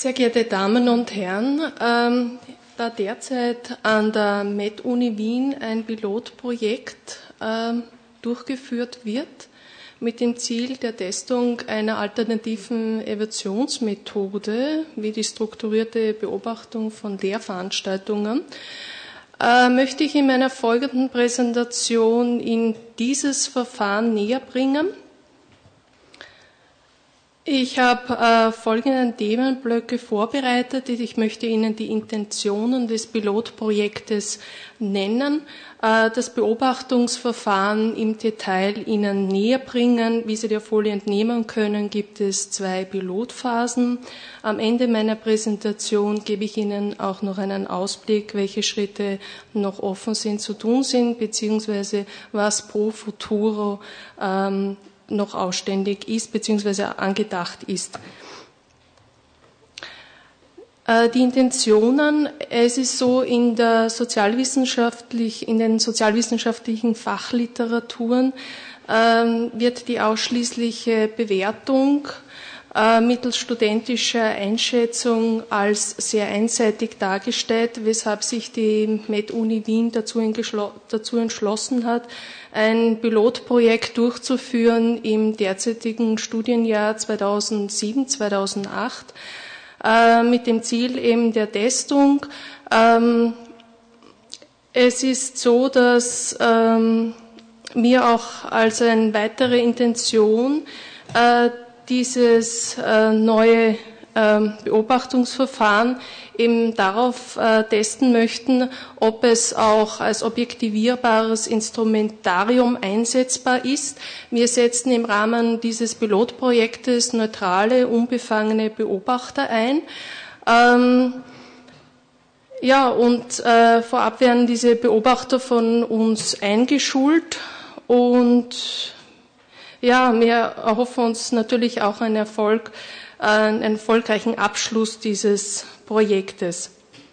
Sehr geehrte Damen und Herren, da derzeit an der Med-Uni Wien ein Pilotprojekt durchgeführt wird mit dem Ziel der Testung einer alternativen Evaluationsmethode wie die strukturierte Beobachtung von Lehrveranstaltungen, möchte ich in meiner folgenden Präsentation Ihnen dieses Verfahren näher bringen. Ich habe folgende Themenblöcke vorbereitet. Ich möchte Ihnen die Intentionen des Pilotprojektes nennen, das Beobachtungsverfahren im Detail Ihnen näher bringen. Wie Sie der Folie entnehmen können, gibt es 2 Pilotphasen. Am Ende meiner Präsentation gebe ich Ihnen auch noch einen Ausblick, welche Schritte noch offen sind, zu tun sind, beziehungsweise was pro futuro noch ausständig ist bzw. angedacht ist. Die Intentionen, es ist so, in den sozialwissenschaftlichen Fachliteraturen wird die ausschließliche Bewertung mittels studentischer Einschätzung als sehr einseitig dargestellt, weshalb sich die Med-Uni Wien dazu entschlossen hat, ein Pilotprojekt durchzuführen im derzeitigen Studienjahr 2007/2008 mit dem Ziel eben der Testung. Es ist so, dass mir auch als eine weitere Intention dieses neue Beobachtungsverfahren eben darauf testen möchten, ob es auch als objektivierbares Instrumentarium einsetzbar ist. Wir setzen im Rahmen dieses Pilotprojektes neutrale, unbefangene Beobachter ein. Vorab werden diese Beobachter von uns eingeschult und ja, wir erhoffen uns natürlich auch einen erfolgreichen Abschluss dieses Projektes.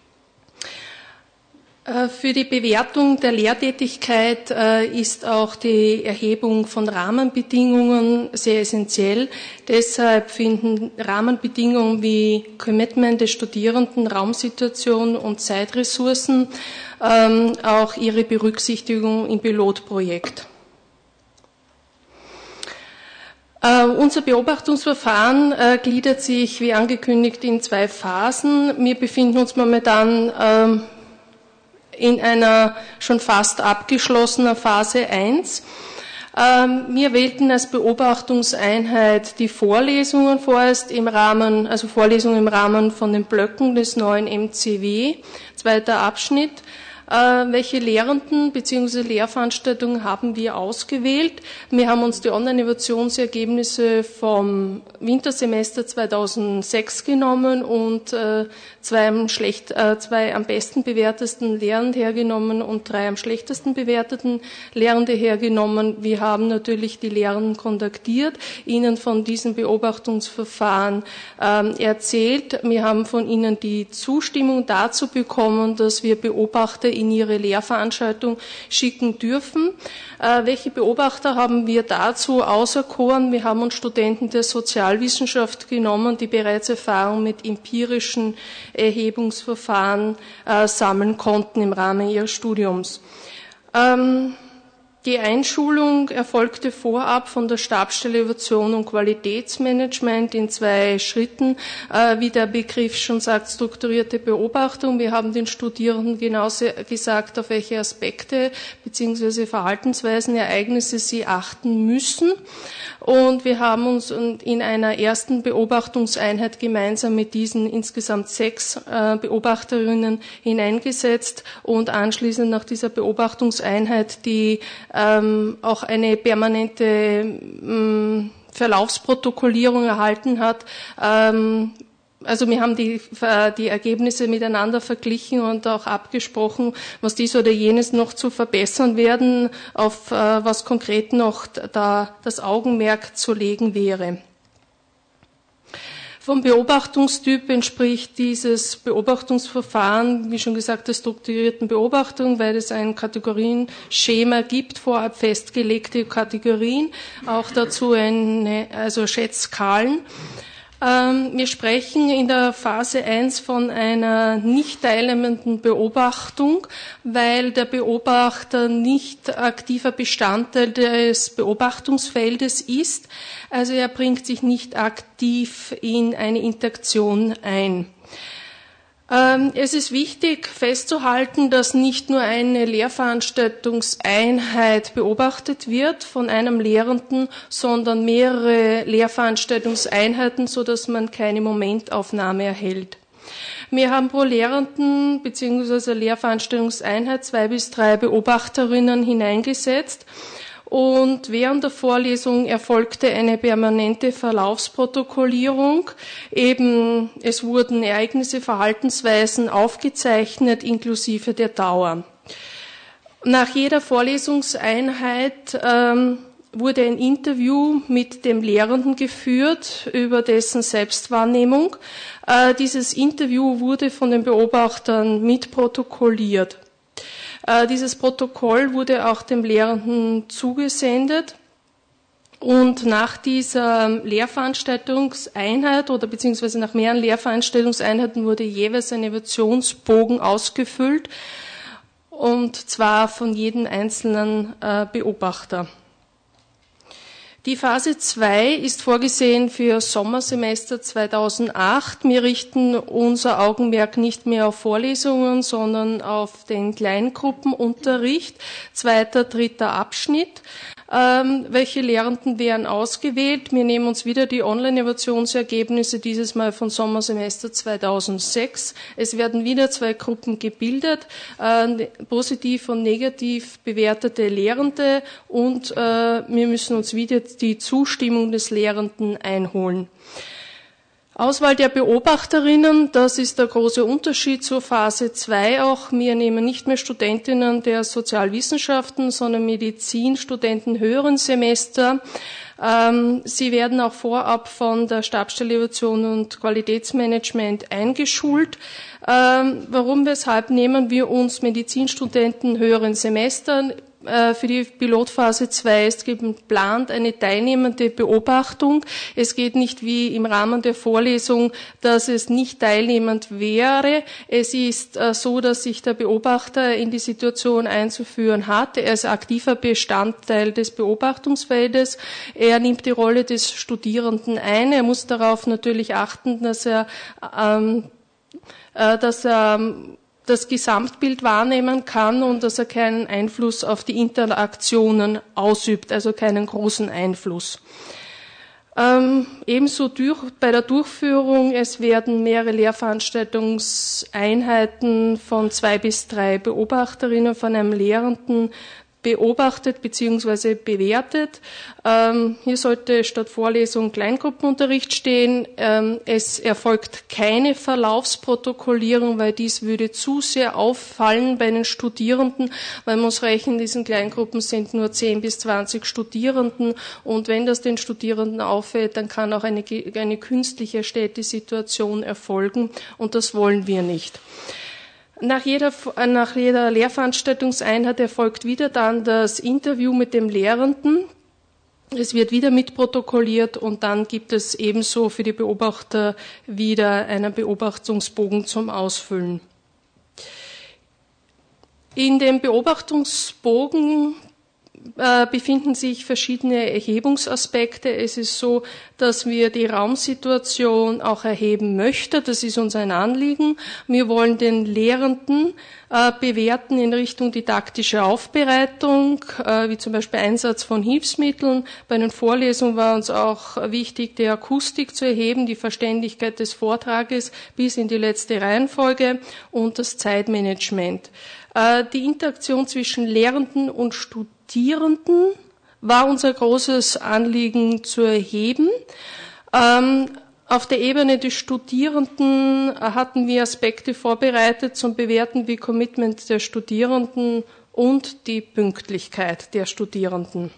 Für die Bewertung der Lehrtätigkeit ist auch die Erhebung von Rahmenbedingungen sehr essentiell. Deshalb finden Rahmenbedingungen wie Commitment des Studierenden, Raumsituation und Zeitressourcen auch ihre Berücksichtigung im Pilotprojekt. Unser Beobachtungsverfahren gliedert sich, wie angekündigt, in 2 Phasen. Wir befinden uns momentan in einer schon fast abgeschlossenen Phase 1. Wir wählten als Beobachtungseinheit die Vorlesungen vorerst Vorlesungen im Rahmen von den Blöcken des neuen MCW, 2. Abschnitt. Welche Lehrenden bzw. Lehrveranstaltungen haben wir ausgewählt? Wir haben uns die Online-Evaluationsergebnisse vom Wintersemester 2006 genommen und 2 am besten bewertesten Lehrende hergenommen und 3 am schlechtesten bewerteten Lehrende hergenommen. Wir haben natürlich die Lehrenden kontaktiert, ihnen von diesem Beobachtungsverfahren erzählt. Wir haben von ihnen die Zustimmung dazu bekommen, dass wir Beobachter in ihre Lehrveranstaltung schicken dürfen. Welche Beobachter haben wir dazu auserkoren? Wir haben uns Studenten der Sozialwissenschaft genommen, die bereits Erfahrung mit empirischen Erhebungsverfahren sammeln konnten im Rahmen ihres Studiums. Die Einschulung erfolgte vorab von der Stabsstelle Evaluation und Qualitätsmanagement in 2 Schritten. Wie der Begriff schon sagt, strukturierte Beobachtung. Wir haben den Studierenden genauso gesagt, auf welche Aspekte bzw. Verhaltensweisen, Ereignisse sie achten müssen. Und wir haben uns in einer ersten Beobachtungseinheit gemeinsam mit diesen insgesamt 6 Beobachterinnen hineingesetzt und anschließend nach dieser Beobachtungseinheit, die auch eine permanente Verlaufsprotokollierung erhalten hat. Also wir haben die Ergebnisse miteinander verglichen und auch abgesprochen, was dies oder jenes noch zu verbessern werden, auf was konkret noch da das Augenmerk zu legen wäre. Vom Beobachtungstyp entspricht dieses Beobachtungsverfahren, wie schon gesagt, der strukturierten Beobachtung, weil es ein Kategorienschema gibt, vorab festgelegte Kategorien, auch dazu Schätzskalen. Wir sprechen in der Phase 1 von einer nicht teilnehmenden Beobachtung, weil der Beobachter nicht aktiver Bestandteil des Beobachtungsfeldes ist. Also er bringt sich nicht aktiv in eine Interaktion ein. Es ist wichtig festzuhalten, dass nicht nur eine Lehrveranstaltungseinheit beobachtet wird von einem Lehrenden, sondern mehrere Lehrveranstaltungseinheiten, sodass man keine Momentaufnahme erhält. Wir haben pro Lehrenden bzw. Lehrveranstaltungseinheit 2 bis 3 Beobachterinnen hineingesetzt. Und während der Vorlesung erfolgte eine permanente Verlaufsprotokollierung. Eben, es wurden Ereignisse, Verhaltensweisen aufgezeichnet, inklusive der Dauer. Nach jeder Vorlesungseinheit wurde ein Interview mit dem Lehrenden geführt über dessen Selbstwahrnehmung. Dieses Interview wurde von den Beobachtern mitprotokolliert. Dieses Protokoll wurde auch dem Lehrenden zugesendet und nach dieser Lehrveranstaltungseinheit oder beziehungsweise nach mehreren Lehrveranstaltungseinheiten wurde jeweils ein Evaluationsbogen ausgefüllt und zwar von jedem einzelnen Beobachter. Die Phase 2 ist vorgesehen für Sommersemester 2008. Wir richten unser Augenmerk nicht mehr auf Vorlesungen, sondern auf den Kleingruppenunterricht, 2., 3. Abschnitt. Welche Lehrenden werden ausgewählt? Wir nehmen uns wieder die Online-Evaluationsergebnisse, dieses Mal von Sommersemester 2006. Es werden wieder 2 Gruppen gebildet, positiv und negativ bewertete Lehrende und wir müssen uns wieder die Zustimmung des Lehrenden einholen. Auswahl der Beobachterinnen, das ist der große Unterschied zur Phase 2 auch. Wir nehmen nicht mehr Studentinnen der Sozialwissenschaften, sondern Medizinstudenten höheren Semester. Sie werden auch vorab von der Stabsstelle Evaluation und Qualitätsmanagement eingeschult. Warum, weshalb nehmen wir uns Medizinstudenten höheren Semestern? Für die Pilotphase 2 ist geplant eine teilnehmende Beobachtung. Es geht nicht wie im Rahmen der Vorlesung, dass es nicht teilnehmend wäre. Es ist so, dass sich der Beobachter in die Situation einzuführen hat. Er ist aktiver Bestandteil des Beobachtungsfeldes. Er nimmt die Rolle des Studierenden ein. Er muss darauf natürlich achten, dass er das Gesamtbild wahrnehmen kann und dass er keinen Einfluss auf die Interaktionen ausübt, also keinen großen Einfluss. Ebenso bei der Durchführung, es werden mehrere Lehrveranstaltungseinheiten von 2 bis 3 Beobachterinnen von einem Lehrenden beobachtet bzw. bewertet. Hier sollte statt Vorlesung Kleingruppenunterricht stehen. Es erfolgt keine Verlaufsprotokollierung, weil dies würde zu sehr auffallen bei den Studierenden, weil man muss rechnen, in diesen Kleingruppen sind nur 10 bis 20 Studierenden und wenn das den Studierenden auffällt, dann kann auch eine künstlich erstellte Situation erfolgen und das wollen wir nicht. Nach jeder Lehrveranstaltungseinheit erfolgt wieder dann das Interview mit dem Lehrenden. Es wird wieder mitprotokolliert und dann gibt es ebenso für die Beobachter wieder einen Beobachtungsbogen zum Ausfüllen. In dem Beobachtungsbogen befinden sich verschiedene Erhebungsaspekte. Es ist so, dass wir die Raumsituation auch erheben möchten. Das ist uns ein Anliegen. Wir wollen den Lehrenden bewerten in Richtung didaktische Aufbereitung, wie zum Beispiel Einsatz von Hilfsmitteln. Bei den Vorlesungen war uns auch wichtig, die Akustik zu erheben, die Verständlichkeit des Vortrages bis in die letzte Reihenfolge und das Zeitmanagement. Die Interaktion zwischen Lehrenden und Studierenden war unser großes Anliegen zu erheben. Auf der Ebene des Studierenden hatten wir Aspekte vorbereitet zum Bewerten wie Commitment der Studierenden und die Pünktlichkeit der Studierenden.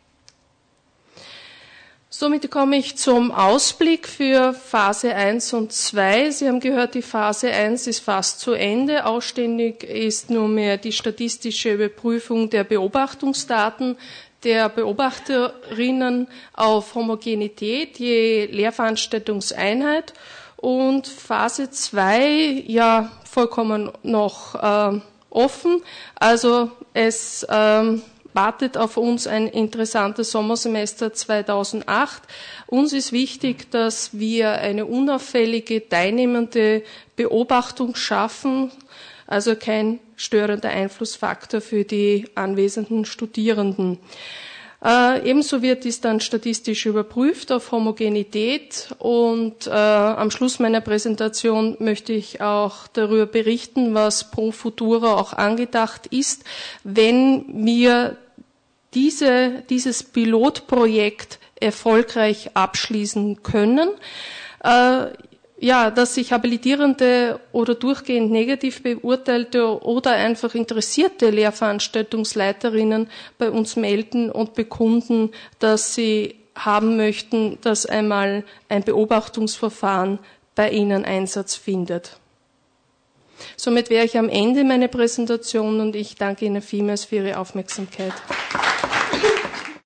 Somit komme ich zum Ausblick für Phase 1 und 2. Sie haben gehört, die Phase 1 ist fast zu Ende. Ausständig ist nunmehr die statistische Überprüfung der Beobachtungsdaten. der Beobachterinnen auf Homogenität je Lehrveranstaltungseinheit und Phase 2 ja vollkommen noch offen. Also es wartet auf uns ein interessantes Sommersemester 2008. Uns ist wichtig, dass wir eine unauffällige, teilnehmende Beobachtung schaffen, also kein störender Einflussfaktor für die anwesenden Studierenden. Ebenso wird dies dann statistisch überprüft auf Homogenität und am Schluss meiner Präsentation möchte ich auch darüber berichten, was pro Futura auch angedacht ist, wenn wir dieses Pilotprojekt erfolgreich abschließen können. Dass sich habilitierende oder durchgehend negativ beurteilte oder einfach interessierte Lehrveranstaltungsleiterinnen bei uns melden und bekunden, dass sie haben möchten, dass einmal ein Beobachtungsverfahren bei ihnen Einsatz findet. Somit wäre ich am Ende meiner Präsentation und ich danke Ihnen vielmals für Ihre Aufmerksamkeit.